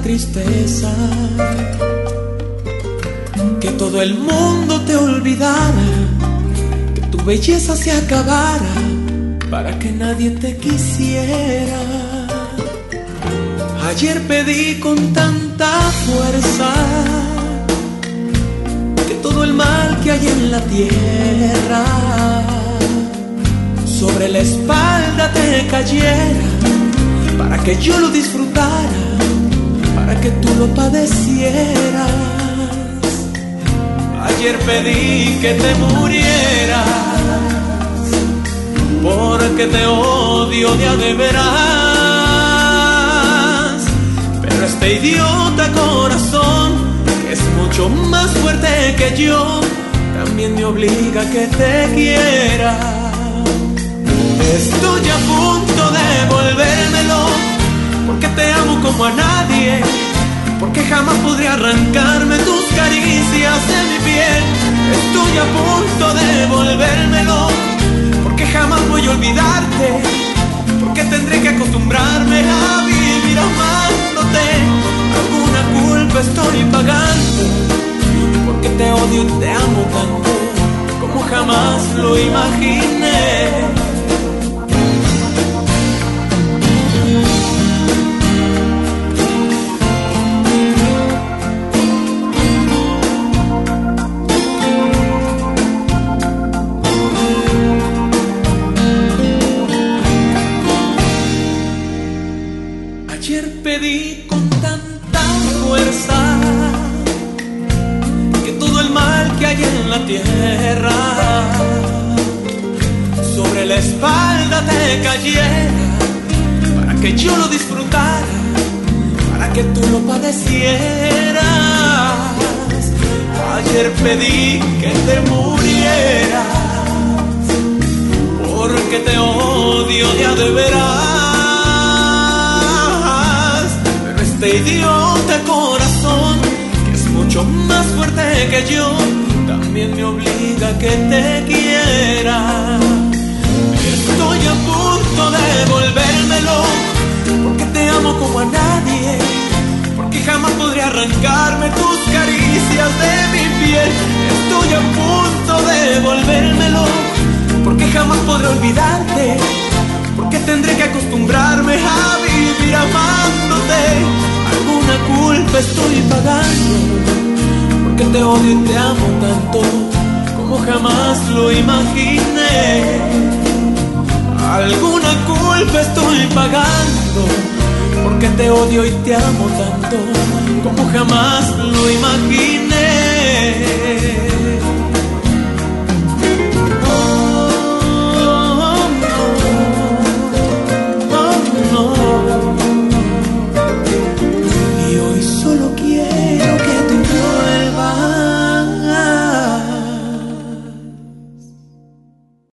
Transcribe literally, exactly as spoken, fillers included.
tristeza que todo el mundo te olvidara, que tu belleza se acabara para que nadie te quisiera. Ayer pedí con tanta fuerza que todo el mal que hay en la tierra sobre la espalda te cayera, para que yo lo disfrutara, para que tú lo padecieras. Ayer pedí que te murieras, porque te odio de a de veras. Pero este idiota corazón, que es mucho más fuerte que yo, también me obliga a que te quiera. Estoy a punto de volvérmelo, porque te amo como a nadie, porque jamás podría arrancarme tus caricias de mi piel. Estoy a punto de volvérmelo, porque jamás voy a olvidarte, porque tendré que acostumbrarme a vivir amándote. Alguna culpa estoy pagando, porque te odio y te amo tanto como jamás lo imaginé. Ayer pedí con tanta fuerza que todo el mal que hay en la tierra sobre la espalda te cayera, para que yo lo disfrutara, para que tú lo padecieras. Ayer pedí que te murieras, porque te odio ya de veras. Este idiota corazón, que es mucho más fuerte que yo, también me obliga a que te quiera. Estoy a punto de volvérmelo, porque te amo como a nadie, porque jamás podré arrancarme tus caricias de mi piel. Estoy a punto de volvérmelo, porque jamás podré olvidarte, porque tendré que acostumbrarme a vivir amándote. Alguna culpa estoy pagando, porque te odio y te amo tanto como jamás lo imaginé. Alguna culpa estoy pagando, porque te odio y te amo tanto como jamás lo imaginé.